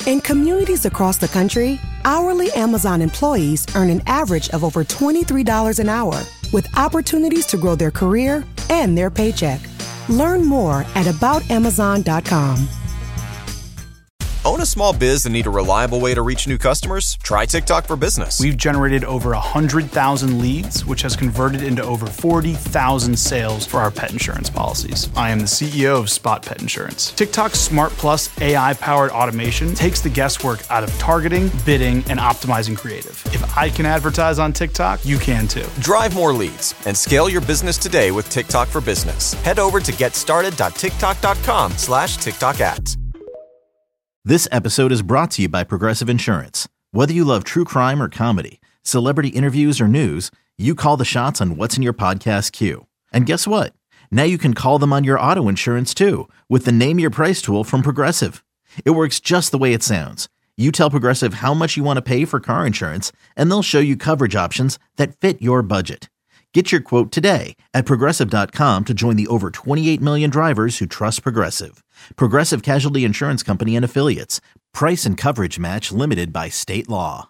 In communities across the country, hourly Amazon employees earn an average of over $23 an hour, with opportunities to grow their career and their paycheck. Learn more at aboutamazon.com. Own a small biz and need a reliable way to reach new customers? Try TikTok for Business. We've generated over 100,000 leads, which has converted into over 40,000 sales for our pet insurance policies. I am the CEO of Spot Pet Insurance. TikTok's Smart Plus AI-powered automation takes the guesswork out of targeting, bidding, and optimizing creative. If I can advertise on TikTok, you can too. Drive more leads and scale your business today with TikTok for Business. Head over to getstarted.tiktok.com/TikTok ads. This episode is brought to you by Progressive Insurance. Whether you love true crime or comedy, celebrity interviews or news, you call the shots on what's in your podcast queue. And guess what? Now you can call them on your auto insurance too with the Name Your Price tool from Progressive. It works just the way it sounds. You tell Progressive how much you want to pay for car insurance, and they'll show you coverage options that fit your budget. Get your quote today at Progressive.com to join the over 28 million drivers who trust Progressive. Progressive Casualty Insurance Company and Affiliates. Price and coverage match limited by state law.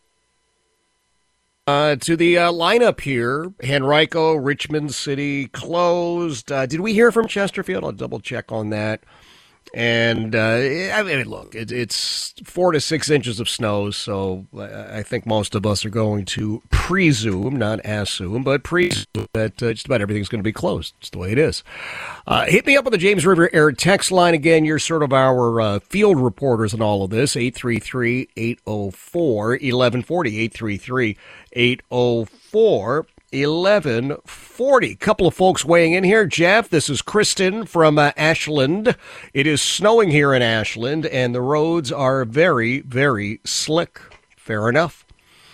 To the lineup here, Henrico, Richmond City closed. Did we hear from Chesterfield? I'll double check on that. And, I mean, look, it's 4 to 6 inches of snow, so I think most of us are going to presume, not assume, but presume that just about everything's going to be closed. It's the way it is. Hit me up on the James River Air text line again. You're sort of our field reporters in all of this, 833-804-1140, 833-804-1140. Couple of folks weighing in here. Jeff, this is Kristen from Ashland. It is snowing here in Ashland, and the roads are very, very slick. Fair enough.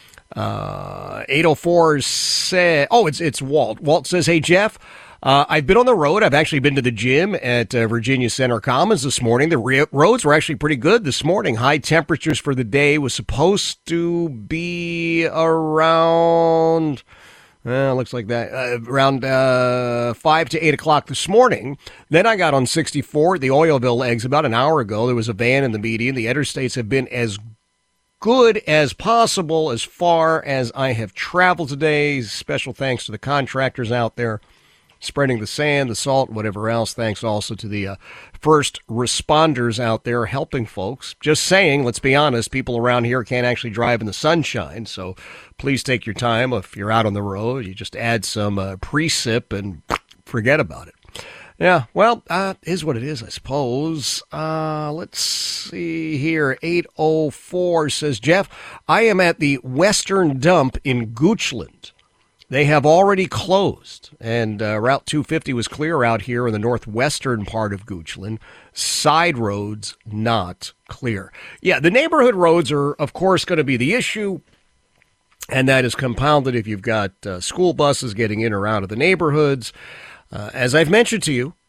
804 says, it's Walt. Walt says, hey, Jeff, I've been on the road. I've actually been to the gym at Virginia Center Commons this morning. The roads were actually pretty good this morning. High temperatures for the day was supposed to be around... looks like that. Around 5 to 8 o'clock this morning. Then I got on 64, the Oilville eggs, about an hour ago. There was a van in the median. The interstates have been as good as possible as far as I have traveled today. Special thanks to the contractors out there spreading the sand, the salt, whatever else. Thanks also to the first responders out there helping folks. Just saying, let's be honest, people around here can't actually drive in the sunshine, so please take your time. If you're out on the road, you just add some pre-sip and forget about it. Yeah, well, is what it is, I suppose. Let's see here. 804 says, Jeff, I am at the Western Dump in Goochland. They have already closed, and Route 250 was clear out here in the northwestern part of Goochland. Side roads not clear. Yeah, the neighborhood roads are, of course, going to be the issue, and that is compounded if you've got school buses getting in or out of the neighborhoods. As I've mentioned to you,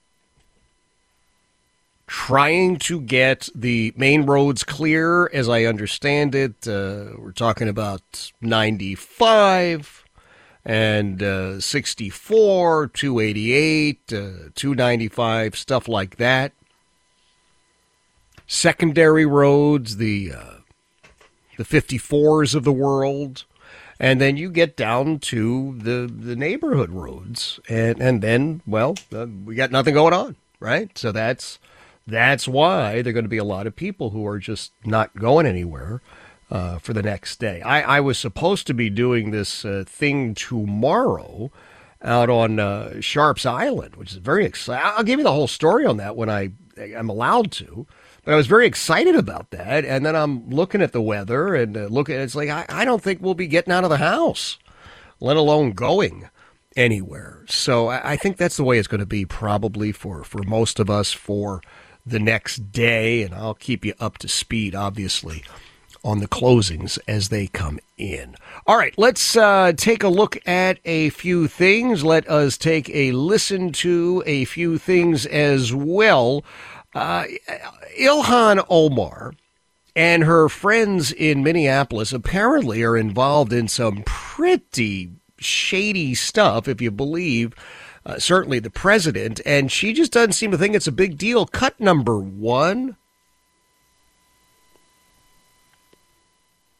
trying to get the main roads clear, as I understand it, we're talking about 95 and 64, 288, 295, stuff like that. Secondary roads, the 54s of the world. And then you get down to the neighborhood roads, and then, well, we got nothing going on, right? So that's why there are going to be a lot of people who are just not going anywhere for the next day. I was supposed to be doing this thing tomorrow out on Sharps Island, which is very exciting. I'll give you the whole story on that when I'm allowed to. But I was very excited about that, and then I'm looking at the weather and it's like I don't think we'll be getting out of the house, let alone going anywhere. So I think that's the way it's going to be probably for most of us for the next day, and I'll keep you up to speed, obviously, on the closings as they come in. All right, let's take a look at a few things. Let us take a listen to a few things as well. Ilhan Omar and her friends in Minneapolis apparently are involved in some pretty shady stuff, if you believe certainly the president, and she just doesn't seem to think it's a big deal. Cut number 1.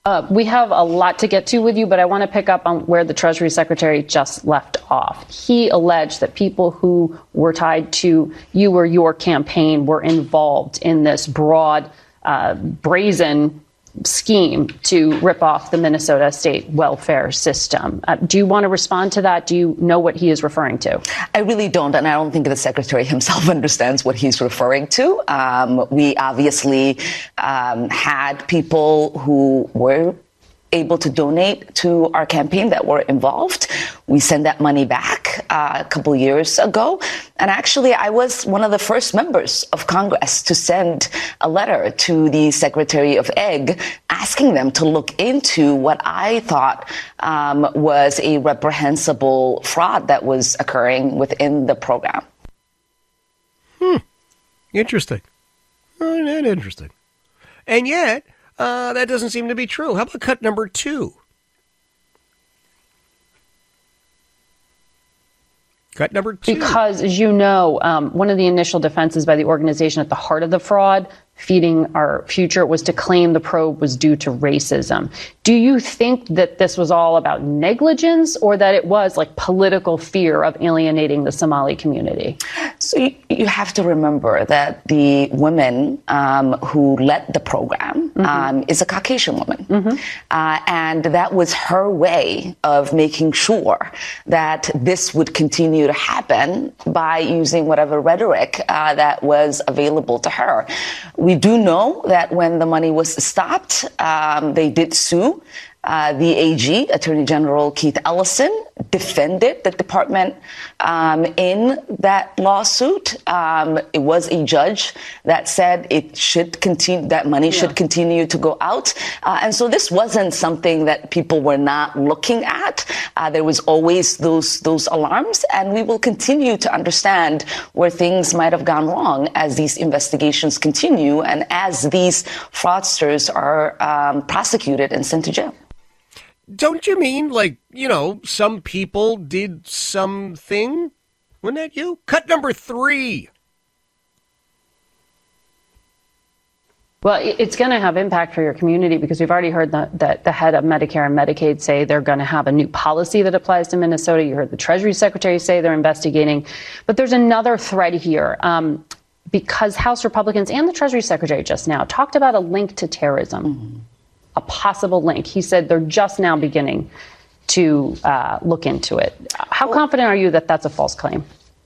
We have a lot to get to with you, but I want to pick up on where the Treasury Secretary just left off. He alleged that people who were tied to you or your campaign were involved in this broad, brazen scheme to rip off the Minnesota state welfare system. Do you want to respond to that? Do you know what he is referring to? I really don't, and I don't think the secretary himself understands what he's referring to. We obviously had people who were able to donate to our campaign that were involved. We sent that money back a couple years ago. And actually, I was one of the first members of Congress to send a letter to the Secretary of Ag asking them to look into what I thought was a reprehensible fraud that was occurring within the program. Interesting. Interesting. And yet, that doesn't seem to be true. How about cut number 2? Cut number 2. Because, as you know, one of the initial defenses by the organization at the heart of the fraud, Feeding Our Future, was to claim the probe was due to racism. Do you think that this was all about negligence, or that it was like political fear of alienating the Somali community? So you have to remember that the woman who led the program is a Caucasian woman. And that was her way of making sure that this would continue to happen by using whatever rhetoric that was available to her. We do know that when the money was stopped, they did sue. The AG, Attorney General Keith Ellison, defended the department in that lawsuit. It was a judge that said it should continue, that money should continue to go out. And so this wasn't something that people were not looking at. There was always those alarms, and we will continue to understand where things might have gone wrong as these investigations continue and as these fraudsters are prosecuted and sent to jail. Don't you mean, like, some people did something? Wasn't that you? Cut number 3. Well, it's going to have impact for your community, because we've already heard that the head of Medicare and Medicaid say they're going to have a new policy that applies to Minnesota. You heard the Treasury Secretary say they're investigating. But there's another thread here, because House Republicans and the Treasury Secretary just now talked about a link to terrorism. A possible link. He said they're just now beginning to look into it. How confident are you that that's a false claim?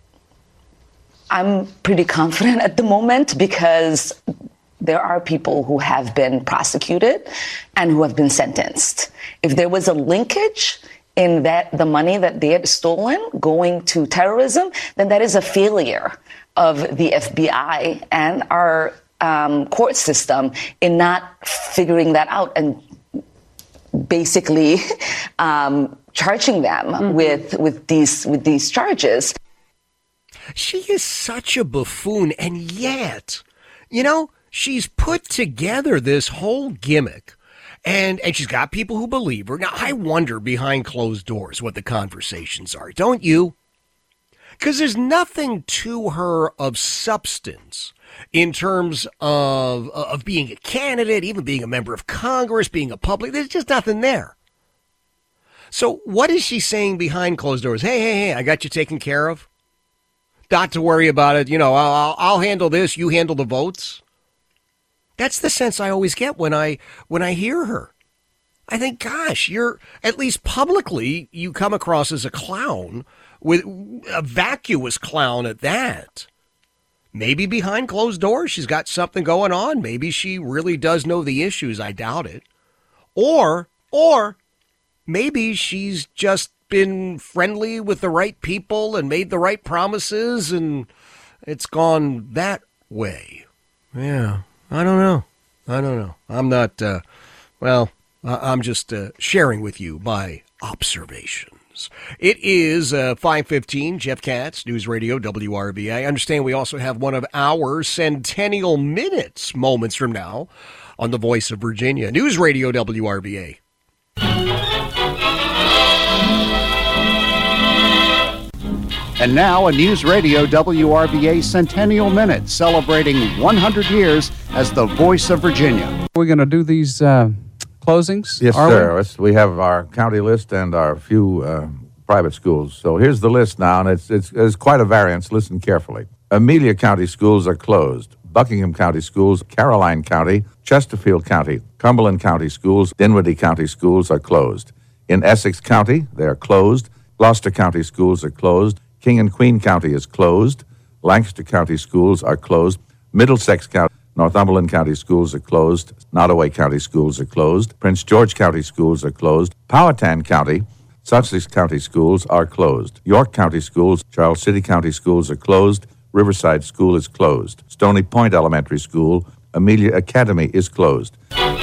I'm pretty confident at the moment, because there are people who have been prosecuted and who have been sentenced. If there was a linkage in that the money that they had stolen going to terrorism, then that is a failure of the FBI and our court system in not figuring that out and basically charging them with these charges. She is such a buffoon, and yet, she's put together this whole gimmick, and she's got people who believe her. Now, I wonder behind closed doors what the conversations are, don't you? Because there's nothing to her of substance in terms of being a candidate, even being a member of Congress, being a public. There's just nothing there. So what is she saying behind closed doors? Hey, I got you taken care of. Not to worry about it. I'll handle this. You handle the votes. That's the sense I always get when I hear her. I think, gosh, you're, at least publicly, you come across as a clown, with a vacuous clown at that. Maybe behind closed doors, she's got something going on. Maybe she really does know the issues. I doubt it. Or maybe she's just been friendly with the right people and made the right promises, and it's gone that way. Yeah, I don't know. I'm not, I'm just sharing with you my observations. It is 5:15. Jeff Katz, News Radio WRVA. I understand we also have one of our Centennial Minutes moments from now on the Voice of Virginia. News Radio WRVA. And now a News Radio WRVA Centennial Minute, celebrating 100 years as the Voice of Virginia. We're going to do these closings? Yes, sir. We have our county list and our few private schools. So here's the list now, and it's quite a variance. Listen carefully. Amelia County schools are closed. Buckingham County schools, Caroline County, Chesterfield County, Cumberland County schools, Dinwiddie County schools are closed. In Essex County, they are closed. Gloucester County schools are closed. King and Queen County is closed. Lancaster County schools are closed. Middlesex County, Northumberland County schools are closed. Nottoway County schools are closed. Prince George County schools are closed. Powhatan County, Sussex County schools are closed. York County schools, Charles City County schools are closed. Riverside School is closed. Stony Point Elementary School, Amelia Academy is closed.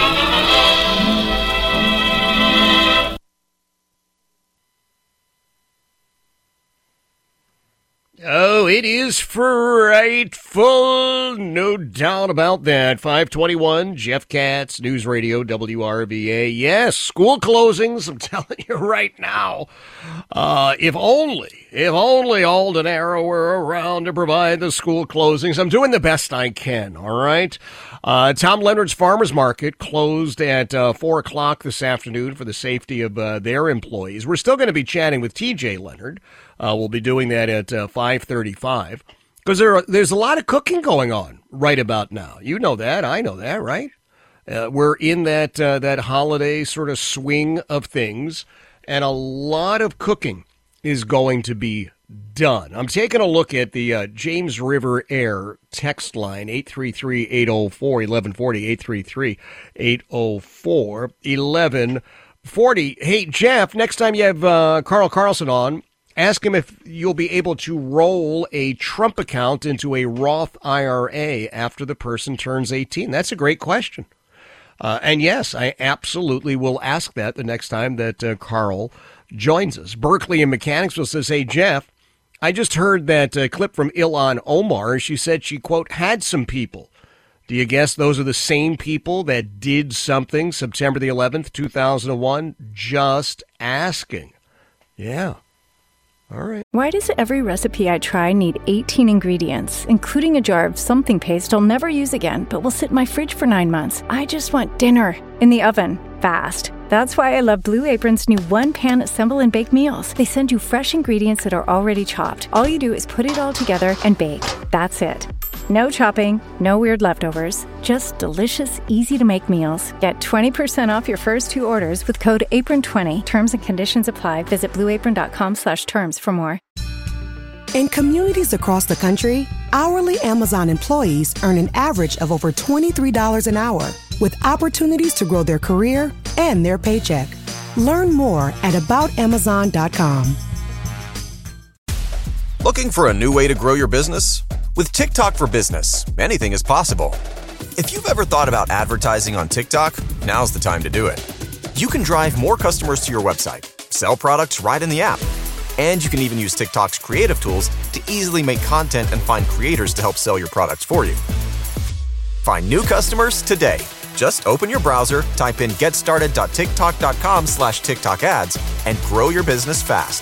Oh, it is frightful, no doubt about that. 521, Jeff Katz, News Radio, WRVA. Yes, school closings, I'm telling you right now. If only Alden Arrow were around to provide the school closings. I'm doing the best I can, all right? Tom Leonard's Farmers Market closed at 4 o'clock this afternoon for the safety of their employees. We're still going to be chatting with TJ Leonard. We'll be doing that at 5:35 because there's a lot of cooking going on right about now. You know that. I know that, right? We're in that holiday sort of swing of things, and a lot of cooking is going to be done. I'm taking a look at the James River Air text line, 833-804-1140, 833-804-1140. Hey, Jeff, next time you have Carl Carlson on, ask him if you'll be able to roll a Trump account into a Roth IRA after the person turns 18. That's a great question. And yes, I absolutely will ask that the next time that Carl joins us. Berkeley in Mechanicsville says, hey, Jeff, I just heard that clip from Ilhan Omar. She said she, quote, had some people. Do you guess those are the same people that did something September the 11th, 2001? Just asking. Yeah. All right. Why does every recipe I try need 18 ingredients, including a jar of something paste I'll never use again, but will sit in my fridge for 9 months? I just want dinner in the oven, fast. That's why I love Blue Apron's new one-pan assemble and bake meals. They send you fresh ingredients that are already chopped. All you do is put it all together and bake. That's it. No chopping, no weird leftovers, just delicious, easy-to-make meals. Get 20% off your first 2 orders with code APRON20. Terms and conditions apply. Visit blueapron.com/terms for more. In communities across the country, hourly Amazon employees earn an average of over $23 an hour, with opportunities to grow their career and their paycheck. Learn more at aboutamazon.com. Looking for a new way to grow your business? With TikTok for Business, anything is possible. If you've ever thought about advertising on TikTok, now's the time to do it. You can drive more customers to your website, sell products right in the app, and you can even use TikTok's creative tools to easily make content and find creators to help sell your products for you. Find new customers today. Just open your browser, type in getstarted.tiktok.com/TikTok ads, and grow your business fast.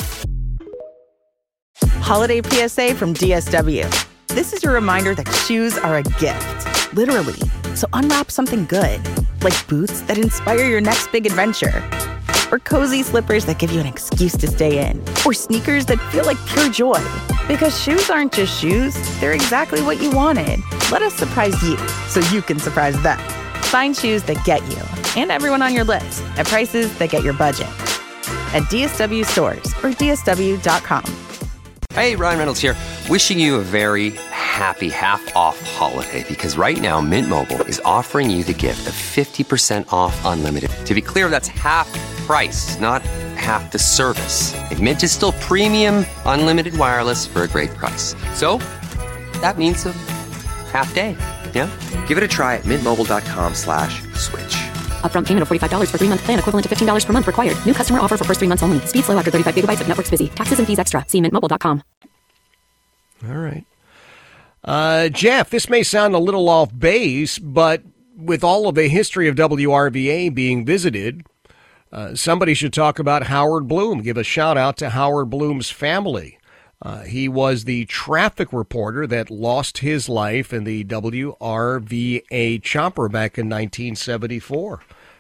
Holiday PSA from DSW. This is your reminder that shoes are a gift, literally. So unwrap something good, like boots that inspire your next big adventure, or cozy slippers that give you an excuse to stay in, or sneakers that feel like pure joy. Because shoes aren't just shoes, they're exactly what you wanted. Let us surprise you so you can surprise them. Find shoes that get you and everyone on your list at prices that get your budget. At DSW stores or DSW.com. Hey, Ryan Reynolds here, wishing you a very happy half-off holiday, because right now Mint Mobile is offering you the gift of 50% off unlimited. To be clear, that's half price, not half the service. And Mint is still premium unlimited wireless for a great price. So that means a half day. Yeah? Give it a try at mintmobile.com/switch. Upfront payment of $45 for 3-month plan, equivalent to $15 per month required. New customer offer for first 3 months only. Speed slow after 35 gigabytes if network's busy. Taxes and fees extra. See mintmobile.com. All right. Jeff, this may sound a little off base, but with all of the history of WRVA being visited, somebody should talk about Howard Bloom. Give a shout out to Howard Bloom's family. He was the traffic reporter that lost his life in the WRVA chopper back in 1974.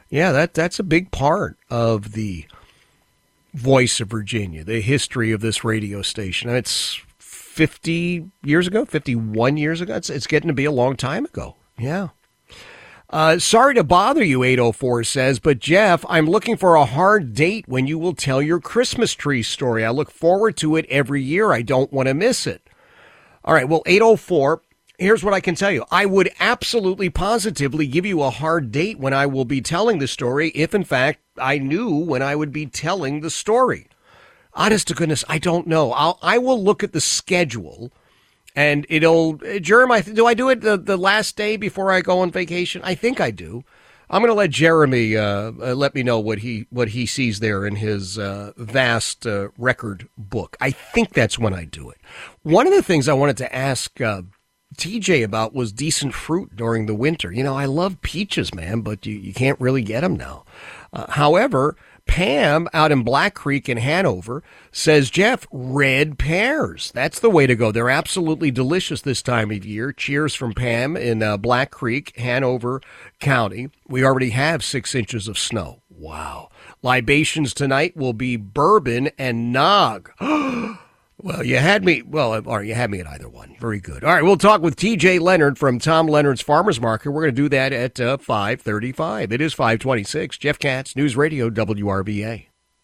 Yeah, that's a big part of the voice of Virginia, the history of this radio station. And it's 50 years ago, 51 years ago. It's getting to be a long time ago. Yeah. Sorry to bother you, 804 says, but Jeff, I'm looking for a hard date when you will tell your Christmas tree story. I look forward to it every year. I don't want to miss it. All right, well, 804, here's what I can tell you. I would absolutely positively give you a hard date when I will be telling the story if, in fact, I knew when I would be telling the story. Honest to goodness, I don't know. I will look at the schedule. And Jeremy, do I do it the last day before I go on vacation? I think I do. I'm going to let Jeremy let me know what he sees there in his vast record book. I think that's when I do it. One of the things I wanted to ask TJ about was decent fruit during the winter. You know, I love peaches, man, but you can't really get them now. However, Pam out in Black Creek in Hanover says, Jeff, red pears. That's the way to go. They're absolutely delicious this time of year. Cheers from Pam in Black Creek, Hanover County. We already have 6 inches of snow. Wow. Libations tonight will be bourbon and nog. Well, you had me. Well, or you had me at either one. Very good. All right, we'll talk with TJ Leonard from Tom Leonard's Farmers Market. We're going to do that at 5:35. It is 5:26. Jeff Katz, News Radio WRVA.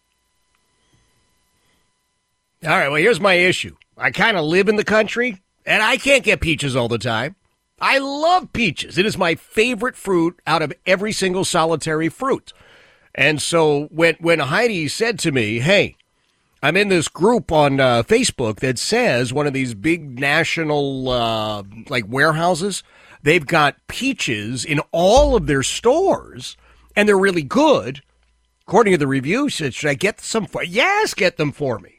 All right, well, here's my issue. I kind of live in the country, and I can't get peaches all the time. I love peaches. It is my favorite fruit out of every single solitary fruit. And so when Heidi said to me, hey, I'm in this group on Facebook that says one of these big national like warehouses, they've got peaches in all of their stores, and they're really good. According to the review, she said, should I get some for you? Yes, get them for me.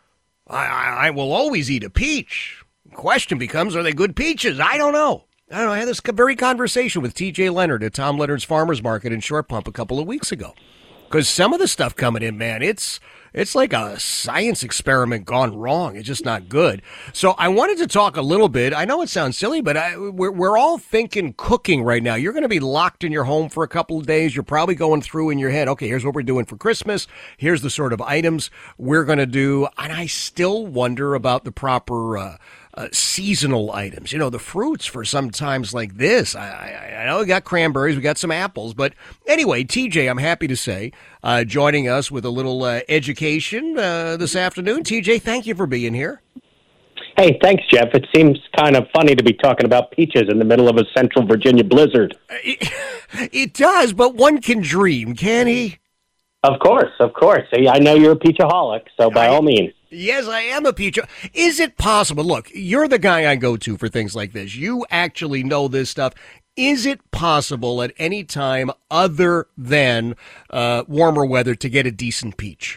I will always eat a peach. The question becomes, are they good peaches? I don't know. I had this very conversation with TJ Leonard at Tom Leonard's Farmers Market in Short Pump a couple of weeks ago. Because some of the stuff coming in, man, it's like a science experiment gone wrong. It's just not good. So I wanted to talk a little bit. I know it sounds silly, but we're all thinking cooking right now. You're going to be locked in your home for a couple of days. You're probably going through in your head, okay, here's what we're doing for Christmas. Here's the sort of items we're going to do. And I still wonder about the proper seasonal items. You know, the fruits for some times like this. I know we got cranberries, we got some apples. But anyway, TJ, I'm happy to say, joining us with a little education this afternoon. TJ, thank you for being here. Hey, thanks, Jeff. It seems kind of funny to be talking about peaches in the middle of a Central Virginia blizzard. It does, but one can dream, can't he? Of course, of course. I know you're a peachaholic, so by all means. Yes, I am a peach. Is it possible? Look, you're the guy I go to for things like this. You actually know this stuff. Is it possible at any time other than warmer weather to get a decent peach?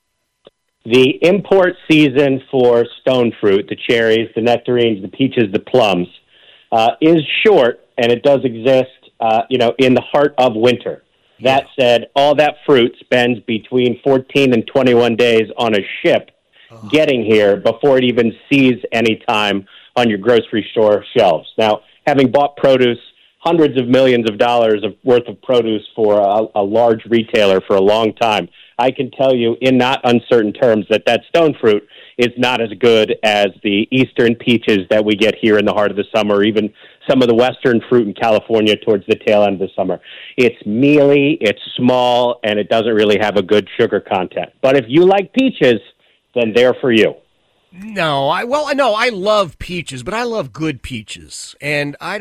The import season for stone fruit, the cherries, the nectarines, the peaches, the plums, is short, and it does exist, in the heart of winter. That said, all that fruit spends between 14 and 21 days on a ship getting here before it even sees any time on your grocery store shelves. Now, having bought produce, hundreds of millions of dollars worth of produce for a large retailer for a long time, I can tell you in not uncertain terms that stone fruit is not as good as the eastern peaches that we get here in the heart of the summer, or even some of the western fruit in California towards the tail end of the summer. It's mealy, it's small, and it doesn't really have a good sugar content. But if you like peaches, then they're for you. No, I love peaches, but I love good peaches. And I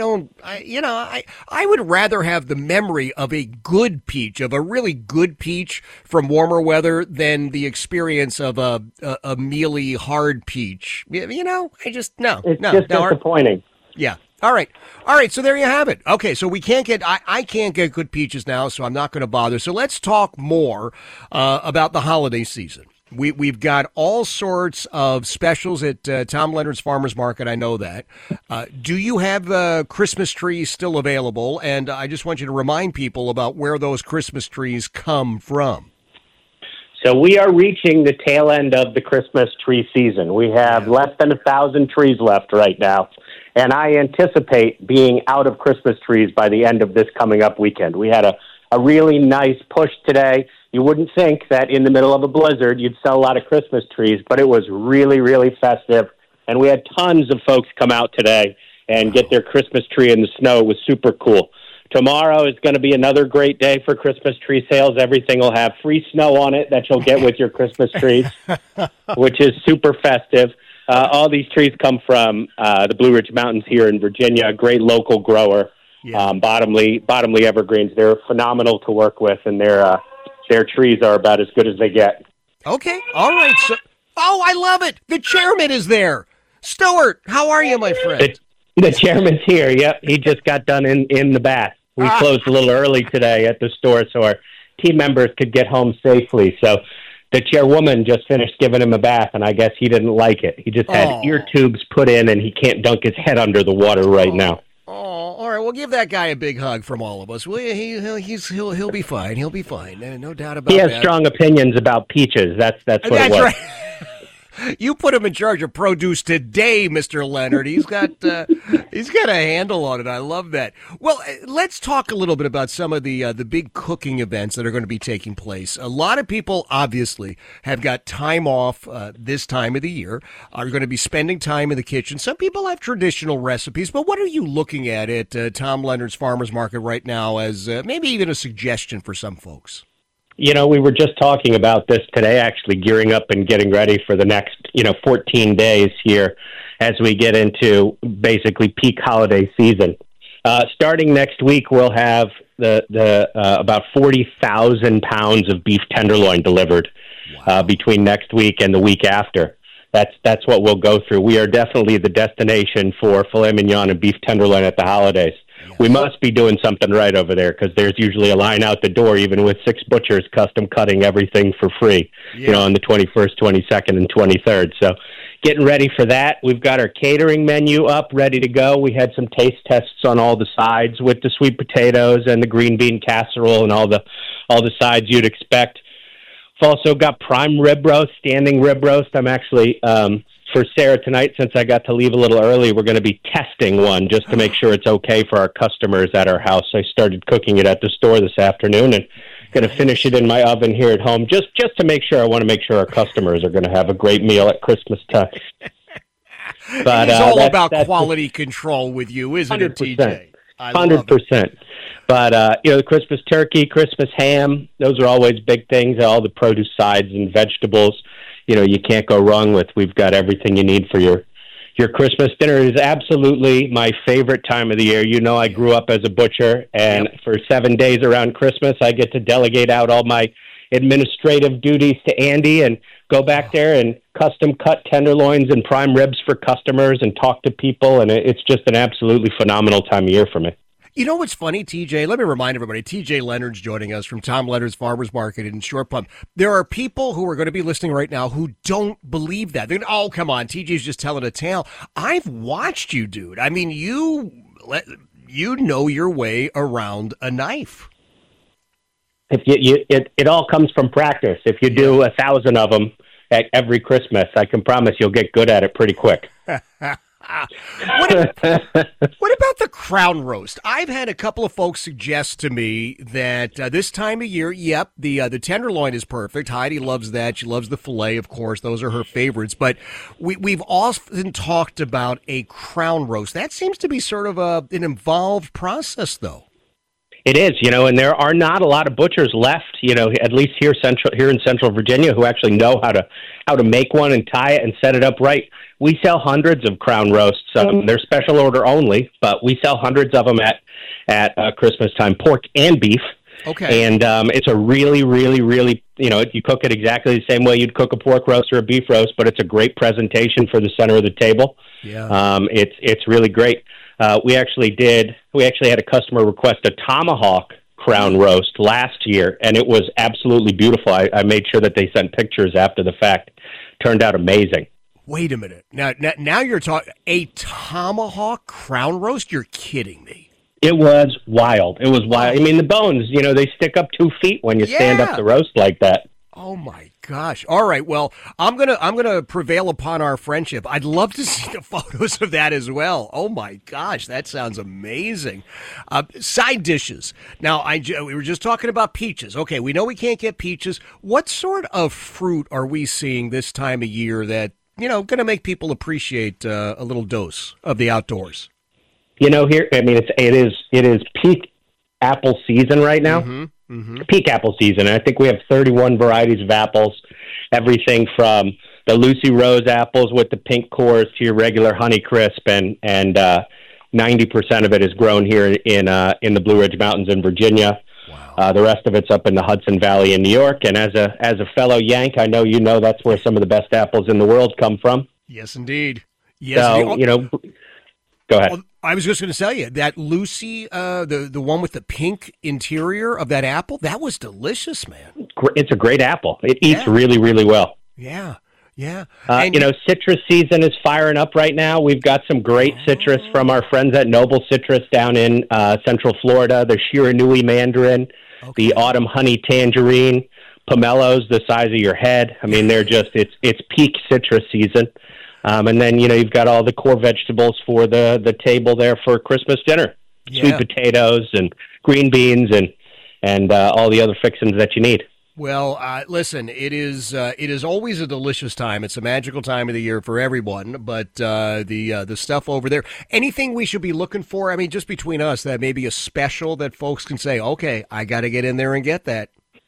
would rather have the memory of a good peach, of a really good peach from warmer weather than the experience of a mealy, hard peach. No. It's just disappointing. Yeah. All right. So there you have it. Okay. So we can't get, I can't get good peaches now, so I'm not going to bother. So let's talk more about the holiday season. We've got all sorts of specials at Tom Leonard's Farmers Market. I know that. Do you have Christmas trees still available? And I just want you to remind people about where those Christmas trees come from. So we are reaching the tail end of the Christmas tree season. We have less than 1,000 trees left right now. And I anticipate being out of Christmas trees by the end of this coming up weekend. We had a a really nice push today. You wouldn't think that in the middle of a blizzard you'd sell a lot of Christmas trees, but it was really, really festive. And we had tons of folks come out today and get their Christmas tree in the snow. It was super cool. Tomorrow is going to be another great day for Christmas tree sales. Everything will have free snow on it that you'll get with your Christmas trees, which is super festive. All these trees come from the Blue Ridge Mountains here in Virginia, a great local grower, Bottomley Evergreens. They're phenomenal to work with, and their trees are about as good as they get. Okay, all right. So, I love it. The chairman is there. Stuart, how are you, my friend? The chairman's here. Yep, he just got done in the bath. We closed a little early today at the store so our team members could get home safely. So the chairwoman just finished giving him a bath, and I guess he didn't like it. He just had ear tubes put in, and he can't dunk his head under the water right now. Oh, all right. Well, give that guy a big hug from all of us, will you? He'll be fine. He'll be fine. No doubt about that. He has strong opinions about peaches. That's what it was. Right. You put him in charge of produce today, Mr. Leonard. He's got a handle on it. I love that. Well, let's talk a little bit about some of the big cooking events that are going to be taking place. A lot of people, obviously, have got time off this time of the year, are going to be spending time in the kitchen. Some people have traditional recipes, but what are you looking at Tom Leonard's Farmers Market right now as maybe even a suggestion for some folks? You know, we were just talking about this today, actually gearing up and getting ready for the next, 14 days here as we get into basically peak holiday season. Starting next week, we'll have the about 40,000 pounds of beef tenderloin delivered between next week and the week after. That's what we'll go through. We are definitely the destination for filet mignon and beef tenderloin at the holidays. We must be doing something right over there because there's usually a line out the door, even with 6 butchers custom cutting everything for free, on the 21st, 22nd, and 23rd. So getting ready for that. We've got our catering menu up, ready to go. We had some taste tests on all the sides with the sweet potatoes and the green bean casserole and all the sides you'd expect. We've also got prime rib roast, standing rib roast. I'm actually... for Sarah tonight, since I got to leave a little early, we're going to be testing one just to make sure it's okay for our customers at our house. I started cooking it at the store this afternoon and going to finish it in my oven here at home just to make sure. I want to make sure our customers are going to have a great meal at Christmas time. But it's all about quality control with you, isn't it, TJ? 100%. But, the Christmas turkey, Christmas ham, those are always big things, all the produce sides and vegetables. You can't go wrong with. We've got everything you need for your Christmas dinner. It is absolutely my favorite time of the year. I grew up as a butcher, and for 7 days around Christmas, I get to delegate out all my administrative duties to Andy and go back there and custom cut tenderloins and prime ribs for customers and talk to people, and it's just an absolutely phenomenal time of year for me. You know what's funny, TJ? Let me remind everybody, TJ Leonard's joining us from Tom Leonard's Farmers Market in Short Pump. There are people who are going to be listening right now who don't believe that. They're going, oh, come on, TJ's just telling a tale. I've watched you, dude. I mean, you know your way around a knife. It all comes from practice. If you do 1,000 of them at every Christmas, I can promise you'll get good at it pretty quick. What about the crown roast? I've had a couple of folks suggest to me that this time of year, the tenderloin is perfect. Heidi loves that. She loves the filet, of course. Those are her favorites. But we've often talked about a crown roast. That seems to be sort of an involved process, though. It is, and there are not a lot of butchers left, at least here in Central Virginia, who actually know how to make one and tie it and set it up right. We sell hundreds of crown roasts. They're special order only, but we sell hundreds of them at Christmas time, pork and beef. Okay. And it's a really, really, really, you cook it exactly the same way you'd cook a pork roast or a beef roast, but it's a great presentation for the center of the table. Yeah. It's really great. We actually had a customer request a tomahawk crown roast last year, and it was absolutely beautiful. I made sure that they sent pictures after the fact. Turned out amazing. Wait a minute. Now you're talking a tomahawk crown roast? You're kidding me. It was wild. I mean, the bones, they stick up 2 feet when you stand up to roast like that. Oh, my gosh. All right. Well, I'm gonna prevail upon our friendship. I'd love to see the photos of that as well. Oh my gosh, that sounds amazing. Side dishes. Now, we were just talking about peaches. Okay, we know we can't get peaches. What sort of fruit are we seeing this time of year that, going to make people appreciate a little dose of the outdoors? Here, it is peak apple season right now. Peak apple season. And I think we have 31 varieties of apples, everything from the Lucy Rose apples with the pink cores to your regular Honeycrisp, and 90% of it is grown here in the Blue Ridge Mountains in Virginia. Wow. The rest of it's up in the Hudson Valley in New York. And as a fellow Yank, I know that's where some of the best apples in the world come from. Yes, indeed. Yes, so, go ahead. Well, I was just going to tell you that Lucy, the one with the pink interior of that apple, that was delicious, man. It's a great apple. It eats really, really well. Yeah, yeah. Citrus season is firing up right now. We've got some great citrus from our friends at Noble Citrus down in Central Florida. The Shiranui Mandarin, the Autumn Honey Tangerine, pomelos the size of your head. I mean, they're just it's peak citrus season. And then, you've got all the core vegetables for the table there for Christmas dinner. Yeah. Sweet potatoes and green beans and all the other fixings that you need. Well, listen, it is always a delicious time. It's a magical time of the year for everyone. But the stuff over there, anything we should be looking for? I mean, just between us, that may be a special that folks can say, okay, I got to get in there and get that.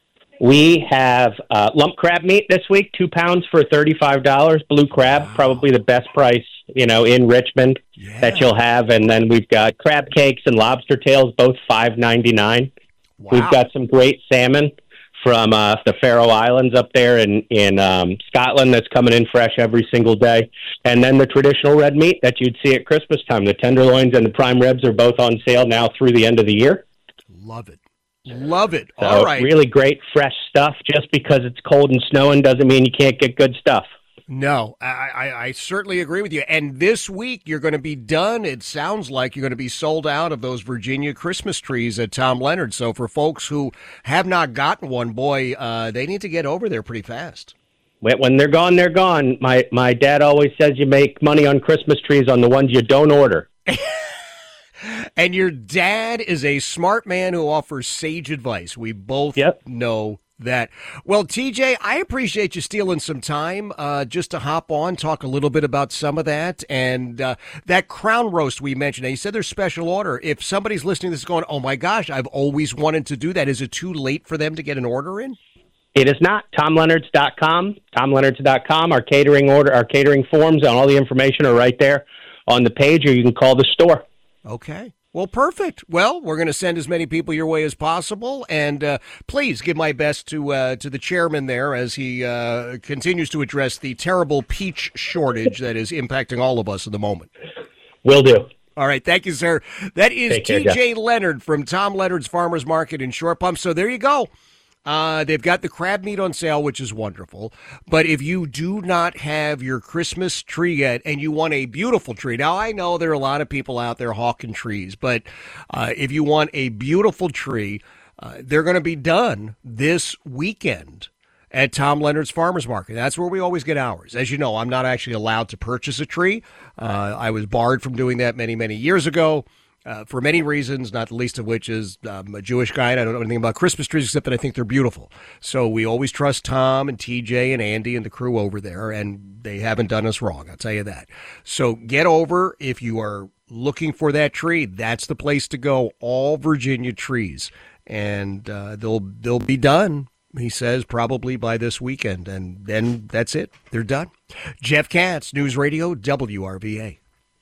We have lump crab meat this week, 2 pounds for $35. Blue crab, probably the best price, in Richmond that you'll have. And then we've got crab cakes and lobster tails, both $5.99. Wow. We've got some great salmon from the Faroe Islands up there in Scotland that's coming in fresh every single day. And then the traditional red meat that you'd see at Christmas time. The tenderloins and the prime ribs are both on sale now through the end of the year. Love it. Love it. So all right. Really great, fresh stuff. Just because it's cold and snowing doesn't mean you can't get good stuff. No, I certainly agree with you. And this week you're going to be done. It sounds like you're going to be sold out of those Virginia Christmas trees at Tom Leonard. So for folks who have not gotten one, boy, they need to get over there pretty fast. When they're gone, they're gone. My dad always says you make money on Christmas trees on the ones you don't order. And your dad is a smart man who offers sage advice. We both know that. Well, TJ, I appreciate you stealing some time just to hop on, talk a little bit about some of that. And that crown roast we mentioned, now you said there's special order. If somebody's listening to this going, oh my gosh, I've always wanted to do that, is it too late for them to get an order in? It is not. TomLeonards.com. TomLeonards.com. Our catering forms and all the information are right there on the page, or you can call the store. Okay. Well, perfect. Well, we're going to send as many people your way as possible, and please give my best to the chairman there as he continues to address the terrible peach shortage that is impacting all of us at the moment. Will do. All right. Thank you, sir. That is TJ Leonard from Tom Leonard's Farmers Market in Short Pump. So there you go. They've got the crab meat on sale, which is wonderful. But if you do not have your Christmas tree yet and you want a beautiful tree, now I know there are a lot of people out there hawking trees, but if you want a beautiful tree, they're going to be done this weekend at Tom Leonard's Farmers Market. That's where we always get ours. As you know, I'm not actually allowed to purchase a tree. I was barred from doing that many, many years ago. For many reasons, not the least of which is I'm a Jewish guy and I don't know anything about Christmas trees except that I think they're beautiful. So we always trust Tom and TJ and Andy and the crew over there, and they haven't done us wrong, I'll tell you that. So get over, if you are looking for that tree, that's the place to go. All Virginia trees, and they'll be done, he says, probably by this weekend, and then that's it. They're done. Jeff Katz, News Radio WRVA.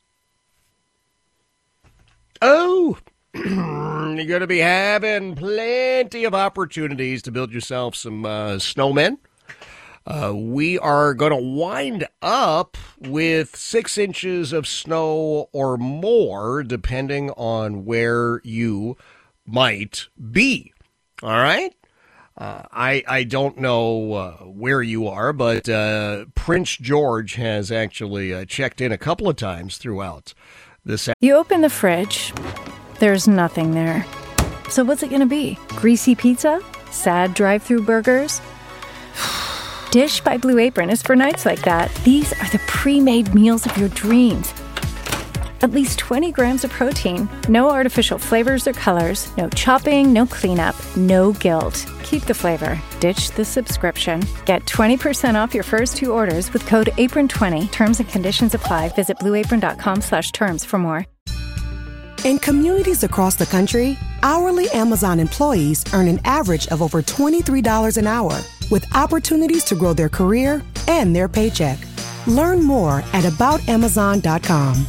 Oh, you're going to be having plenty of opportunities to build yourself some snowmen. We are going to wind up with 6 inches of snow or more, depending on where you might be. All right? I don't know where you are, but Prince George has actually checked in a couple of times throughout this. You open the fridge, there's nothing there. So what's it going to be? Greasy pizza? Sad drive-through burgers? Dish by Blue Apron is for nights like that. These are the pre-made meals of your dreams. At least 20 grams of protein, no artificial flavors or colors, no chopping, no cleanup, no guilt. Keep the flavor. Ditch the subscription. Get 20% off your first 2 orders with code APRON20. Terms and conditions apply. Visit blueapron.com/terms for more. In communities across the country, hourly Amazon employees earn an average of over $23 an hour, with opportunities to grow their career and their paycheck. Learn more at aboutamazon.com.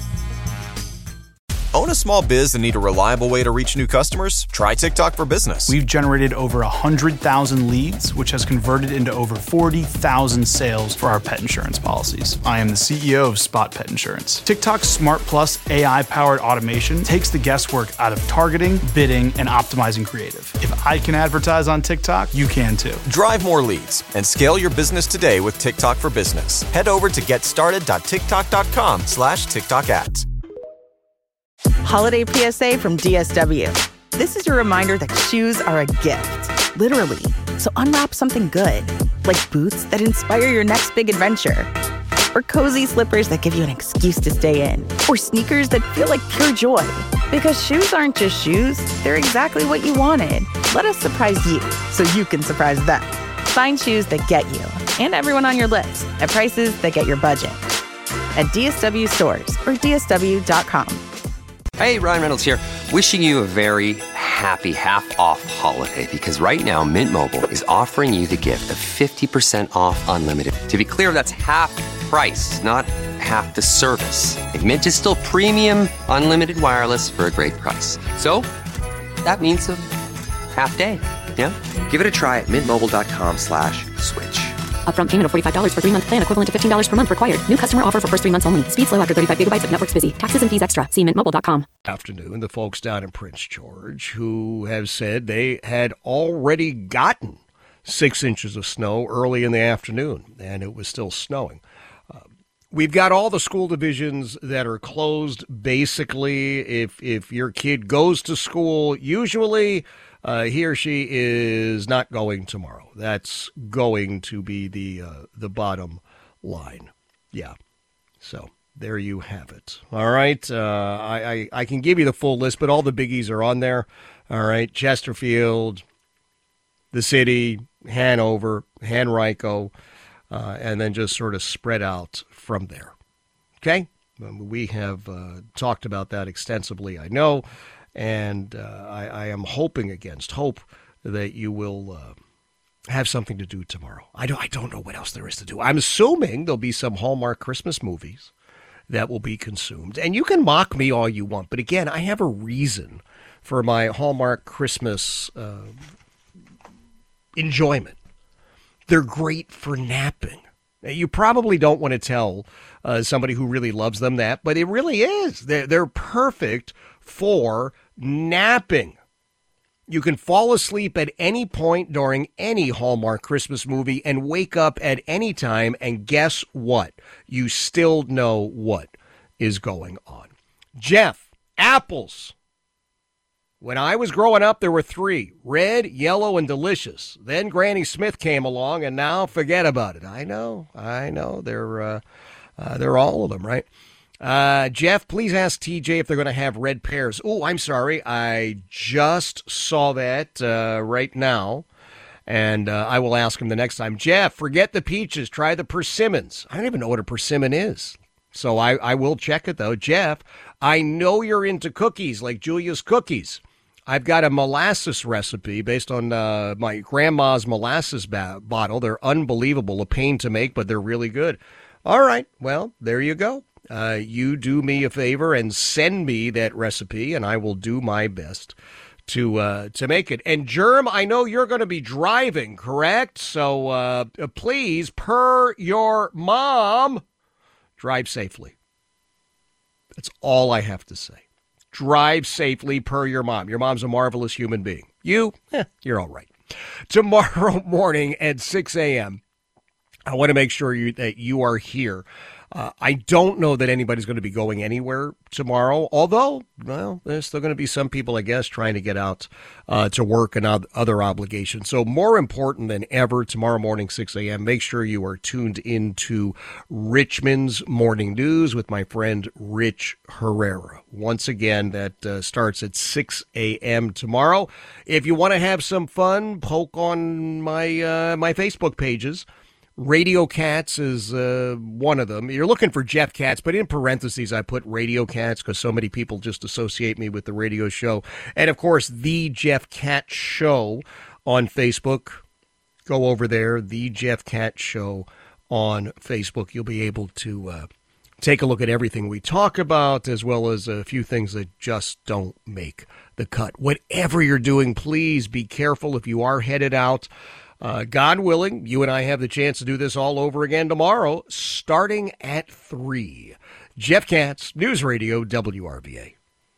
Own a small biz and need a reliable way to reach new customers? Try TikTok for Business. We've generated over 100,000 leads, which has converted into over 40,000 sales for our pet insurance policies. I am the CEO of Spot Pet Insurance. TikTok's Smart Plus AI-powered automation takes the guesswork out of targeting, bidding, and optimizing creative. If I can advertise on TikTok, you can too. Drive more leads and scale your business today with TikTok for Business. Head over to getstarted.tiktok.com/TikTok ads. Holiday PSA from DSW. This is your reminder that shoes are a gift, literally. So unwrap something good, like boots that inspire your next big adventure, or cozy slippers that give you an excuse to stay in, or sneakers that feel like pure joy. Because shoes aren't just shoes, they're exactly what you wanted. Let us surprise you so you can surprise them. Find shoes that get you and everyone on your list at prices that get your budget. At DSW stores or DSW.com. Hey, Ryan Reynolds here, wishing you a very happy half-off holiday, because right now Mint Mobile is offering you the gift of 50% off unlimited. To be clear, that's half price, not half the service. And Mint is still premium unlimited wireless for a great price. So that means a half day, yeah? Give it a try at mintmobile.com/switch. Upfront payment of $45 for 3-month plan, equivalent to $15 per month required. New customer offer for first 3 months only. Speed slow after 35 gigabytes if network's busy. Taxes and fees extra. See mintmobile.com. Afternoon, the folks down in Prince George who have said they had already gotten 6 inches of snow early in the afternoon, and it was still snowing. We've got all the school divisions that are closed. Basically, if your kid goes to school, usually he or she is not going tomorrow. That's going to be the bottom line. Yeah. So there you have it. All right. I can give you the full list, but all the biggies are on there. All right. Chesterfield, the city, Hanover, Henrico, and then just sort of spread out from there. Okay? We have talked about that extensively, I know, and I am hoping against hope that you will have something to do tomorrow. I don't know what else there is to do. I'm assuming there'll be some Hallmark Christmas movies that will be consumed. And you can mock me all you want, but again, I have a reason for my Hallmark Christmas enjoyment. They're great for napping. You probably don't want to tell somebody who really loves them that, but it really is. They're perfect for napping. You can fall asleep at any point during any Hallmark Christmas movie and wake up at any time, and guess what? You still know what is going on. Jeff, apples. When I was growing up, there were 3, red, yellow, and delicious. Then Granny Smith came along, and now forget about it. I know. They're all of them, right? Jeff, please ask TJ if they're going to have red pears. Oh, I'm sorry. I just saw that right now, and I will ask him the next time. Jeff, forget the peaches. Try the persimmons. I don't even know what a persimmon is, so I will check it, though. Jeff, I know you're into cookies like Julia's Cookies. I've got a molasses recipe based on my grandma's molasses bottle. They're unbelievable, a pain to make, but they're really good. All right, well, there you go. You do me a favor and send me that recipe, and I will do my best to make it. And Germ, I know you're going to be driving, correct? So please, per your mom, drive safely. That's all I have to say. Drive safely per your mom. Your mom's a marvelous human being. You're all right. Tomorrow morning at 6 a.m., I want to make sure that you are here I don't know that anybody's going to be going anywhere tomorrow, although, well, there's still going to be some people, I guess, trying to get out to work and other obligations. So more important than ever, tomorrow morning, 6 a.m., make sure you are tuned into Richmond's Morning News with my friend Rich Herrera. Once again, that starts at 6 a.m. tomorrow. If you want to have some fun, poke on my Facebook pages. Radio Cats is one of them. You're looking for Jeff Katz, but in parentheses, I put Radio Cats because so many people just associate me with the radio show. And, of course, The Jeff Katz Show on Facebook. Go over there, The Jeff Katz Show on Facebook. You'll be able to take a look at everything we talk about, as well as a few things that just don't make the cut. Whatever you're doing, please be careful if you are headed out. God willing, you and I have the chance to do this all over again tomorrow, starting at 3. Jeff Katz, News Radio, WRVA.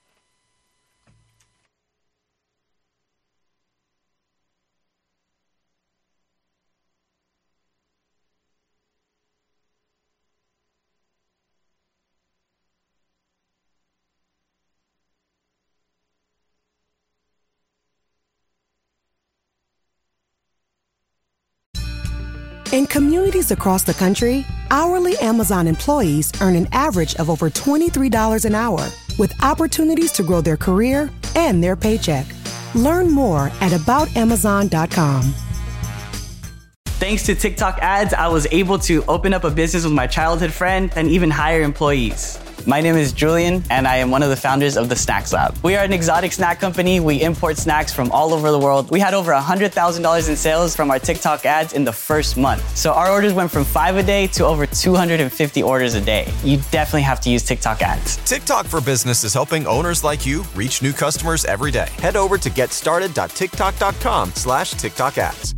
In communities across the country, hourly Amazon employees earn an average of over $23 an hour, with opportunities to grow their career and their paycheck. Learn more at aboutamazon.com. Thanks to TikTok ads, I was able to open up a business with my childhood friend and even hire employees. My name is Julian, and I am one of the founders of the Snacks Lab. We are an exotic snack company. We import snacks from all over the world. We had over $100,000 in sales from our TikTok ads in the first month. So our orders went from 5 a day to over 250 orders a day. You definitely have to use TikTok ads. TikTok for Business is helping owners like you reach new customers every day. Head over to getstarted.tiktok.com/TikTok ads.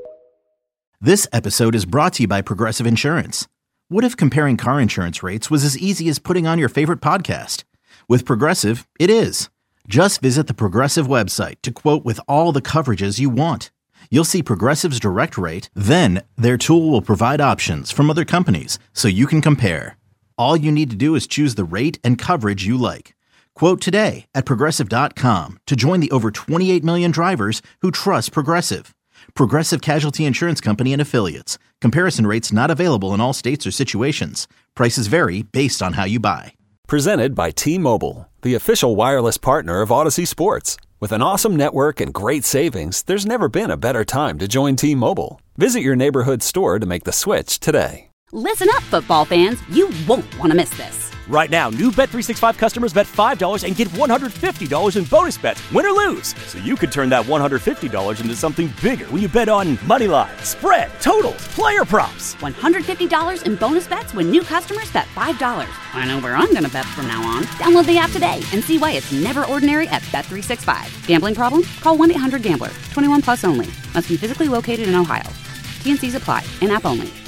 This episode is brought to you by Progressive Insurance. What if comparing car insurance rates was as easy as putting on your favorite podcast? With Progressive, it is. Just visit the Progressive website to quote with all the coverages you want. You'll see Progressive's direct rate, then their tool will provide options from other companies so you can compare. All you need to do is choose the rate and coverage you like. Quote today at Progressive.com to join the over 28 million drivers who trust Progressive. Progressive Casualty Insurance Company and Affiliates. Comparison rates not available in all states or situations. Prices vary based on how you buy. Presented by T-Mobile, the official wireless partner of Odyssey Sports. With an awesome network and great savings, there's never been a better time to join T-Mobile. Visit your neighborhood store to make the switch today. Listen up, football fans. You won't want to miss this. Right now, new Bet365 customers bet $5 and get $150 in bonus bets, win or lose. So you could turn that $150 into something bigger when you bet on money line, spread, totals, player props. $150 in bonus bets when new customers bet $5. I know where I'm going to bet from now on. Download the app today and see why it's never ordinary at Bet365. Gambling problem? Call 1-800-GAMBLER. 21 plus only. Must be physically located in Ohio. T&Cs apply. In-app only.